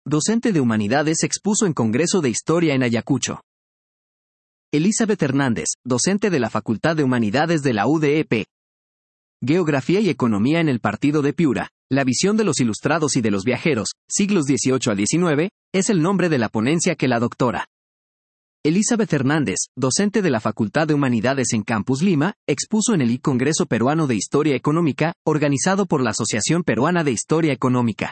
docente de Humanidades, expuso en Congreso de Historia en Ayacucho. Elizabeth Hernández, docente de la Facultad de Humanidades de la UDEP. Geografía y Economía en el Partido de Piura, la visión de los ilustrados y de los viajeros, siglos XVIII a XIX, es el nombre de la ponencia que la doctora Elizabeth Hernández, docente de la Facultad de Humanidades en Campus Lima, expuso en el Congreso Peruano de Historia Económica, organizado por la Asociación Peruana de Historia Económica.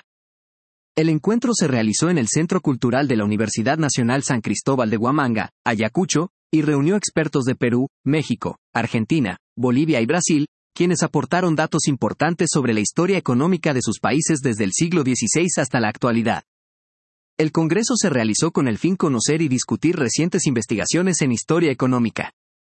El encuentro se realizó en el Centro Cultural de la Universidad Nacional San Cristóbal de Huamanga, Ayacucho, y reunió expertos de Perú, México, Argentina, Bolivia y Brasil, quienes aportaron datos importantes sobre la historia económica de sus países desde el siglo XVI hasta la actualidad. El congreso se realizó con el fin de conocer y discutir recientes investigaciones en historia económica.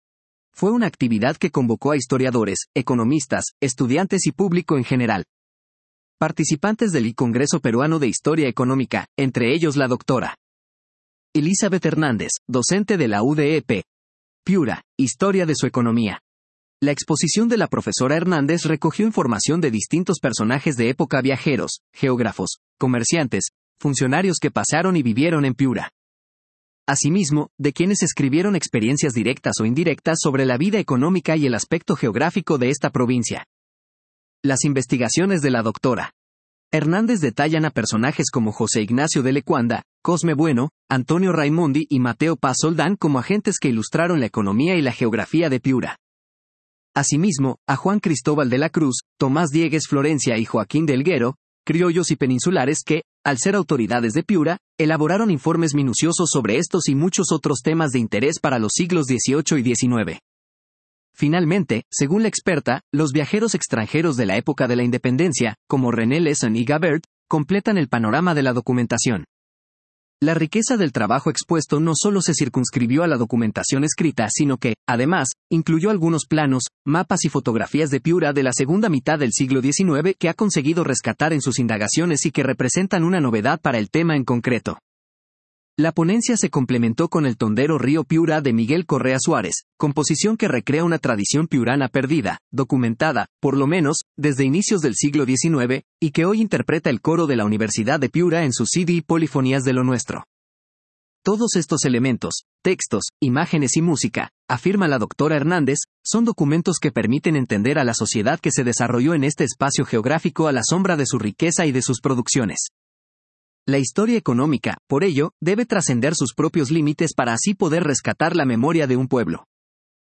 Fue una actividad que convocó a historiadores, economistas, estudiantes y público en general. Participantes del Congreso Peruano de Historia Económica, entre ellos la doctora Elizabeth Hernández, docente de la UDEP. Piura, historia de su economía. La exposición de la profesora Hernández recogió información de distintos personajes de época: viajeros, geógrafos, comerciantes, funcionarios que pasaron y vivieron en Piura. Asimismo, de quienes escribieron experiencias directas o indirectas sobre la vida económica y el aspecto geográfico de esta provincia. Las investigaciones de la doctora Hernández detallan a personajes como José Ignacio de Lecuanda, Cosme Bueno, Antonio Raimondi y Mateo Paz Soldán como agentes que ilustraron la economía y la geografía de Piura. Asimismo, a Juan Cristóbal de la Cruz, Tomás Diegues Florencia y Joaquín de Elguero, criollos y peninsulares que, al ser autoridades de Piura, elaboraron informes minuciosos sobre estos y muchos otros temas de interés para los siglos XVIII y XIX. Finalmente, según la experta, los viajeros extranjeros de la época de la independencia, como René Lesson y Gabert, completan el panorama de la documentación. La riqueza del trabajo expuesto no solo se circunscribió a la documentación escrita, sino que, además, incluyó algunos planos, mapas y fotografías de Piura de la segunda mitad del siglo XIX que ha conseguido rescatar en sus indagaciones y que representan una novedad para el tema en concreto. La ponencia se complementó con el tondero Río Piura de Miguel Correa Suárez, composición que recrea una tradición piurana perdida, documentada, por lo menos, desde inicios del siglo XIX, y que hoy interpreta el coro de la Universidad de Piura en su CD Polifonías de lo Nuestro. Todos estos elementos, textos, imágenes y música, afirma la doctora Hernández, son documentos que permiten entender a la sociedad que se desarrolló en este espacio geográfico a la sombra de su riqueza y de sus producciones. La historia económica, por ello, debe trascender sus propios límites para así poder rescatar la memoria de un pueblo.